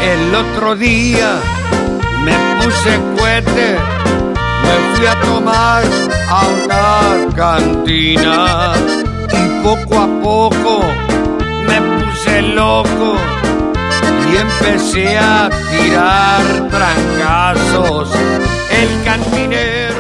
El otro día me puse cohete, me fui a tomar a una cantina y poco a poco me puse loco y empecé a tirar trancazos. El cantinero